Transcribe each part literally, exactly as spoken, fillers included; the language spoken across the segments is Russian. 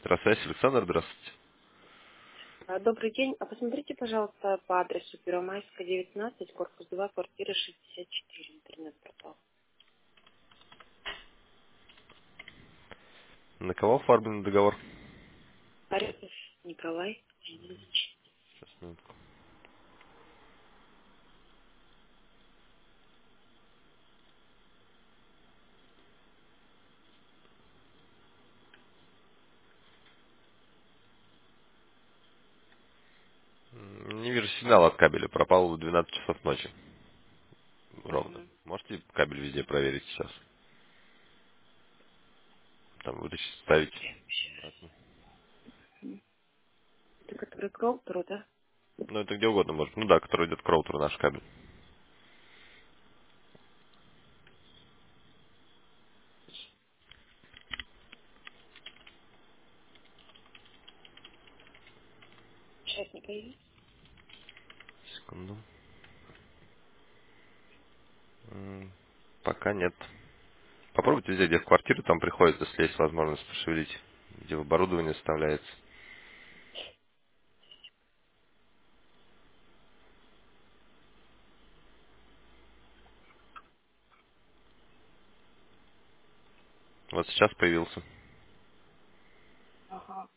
Здравствуйте, Александр, здравствуйте. А, Добрый день. А посмотрите, пожалуйста, по адресу Первомайская, девятнадцать, корпус два, квартира шестьдесят четыре, интернет-портал. На кого оформлен договор? Арестов Николай Леонидович. Сейчас, минутку. М, Не вижу сигнала от кабеля, пропал в двенадцать часов ночи. Ровно. Угу. Можете кабель везде проверить сейчас? Там вытащить, ставить обратно. Это который к роутеру, да? Ну, это где угодно может. Ну да, который идет к роутеру, наш кабель. Сейчас не появится. Секунду. М, Пока нет. Попробуйте везде, где в квартиру, там приходится, если есть возможность пошевелить, где оборудование вставляется. Вот сейчас появился. Ага.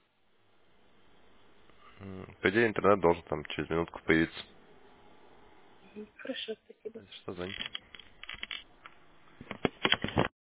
М, По идее, интернет должен там через минутку появиться. Мгм. Хорошо, спасибо. Что, звоните.